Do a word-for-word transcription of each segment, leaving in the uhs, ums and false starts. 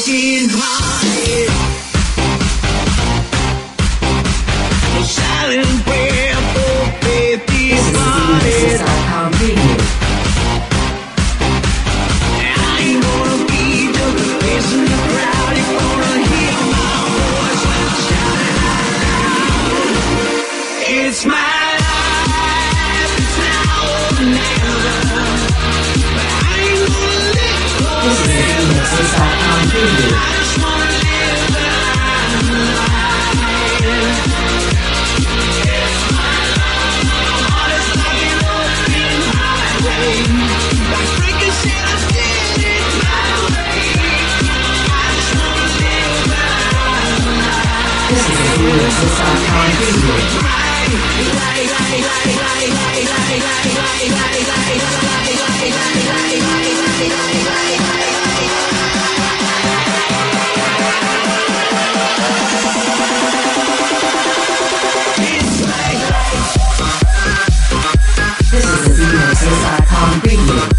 broken hearted. A silent prayer for faith departed. I ain't gonna be just a face in the crowd. You're gonna hear my voice when I'm shouting out loud. It's my life, it's now or never. But I ain't gonna let go. This is the Phoenix Inside Con Preview. I just wanna live the life. It's my life, my heart is like an open highway. Like Frankie said, I did it my way. I just wanna live the life. This is the Phoenix Inside Con Preview. This is the Phoenix Inside Con Preview.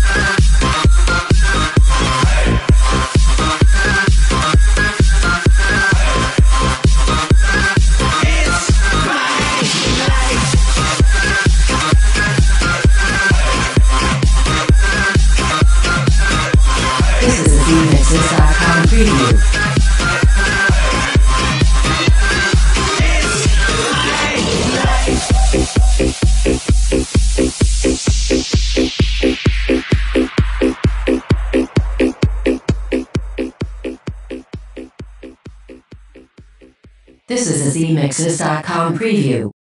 This is the Phoenix Inside Con Preview. This is the Z Mixes dot com preview.